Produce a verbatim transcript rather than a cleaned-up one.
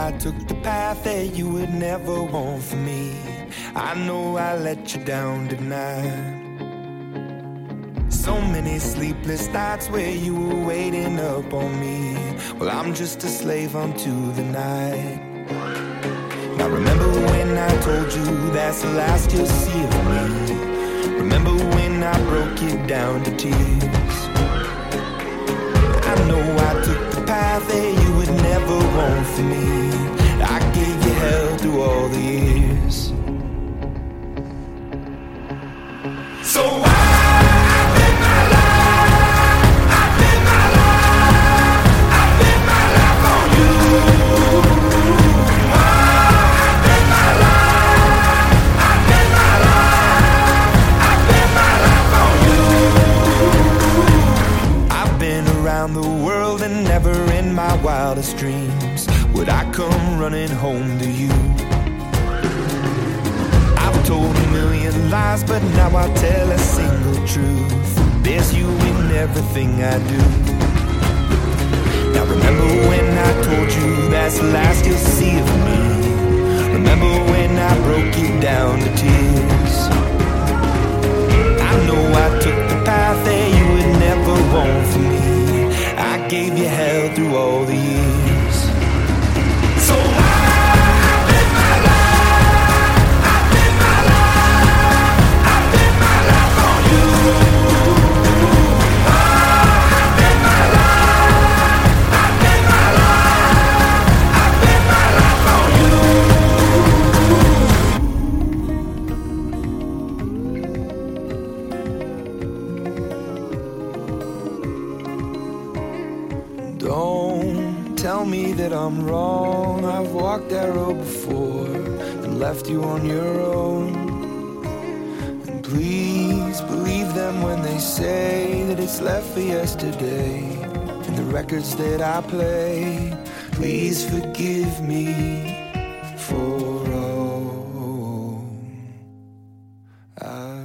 I took the path that you would never want for me. I know I let you down tonight. So many sleepless nights where you were waiting up on me. Well, I'm just a slave unto the night. Now remember when I told you that's the last you'll see of me. Remember when I broke you down to tears. I know I took the path that you would never want for me. I gave you hell through all the years. So why the world and never in my wildest dreams would I come running home to you. I've told a million lies, but now I tell a single truth. There's you in everything I do. Now remember when I told you that's the last you'll see of me. Remember when I broke you down to tears. I know I took the path that you would never want for me. I gave you hell through all the years. So I live my life, I live my life, I live my life on you. I live my life, I live my life, I live my life on you. Don't tell me that I'm wrong. I've walked that road before and left you on your own. And please believe them when they say that it's left for yesterday. And the records that I play, please forgive me for all I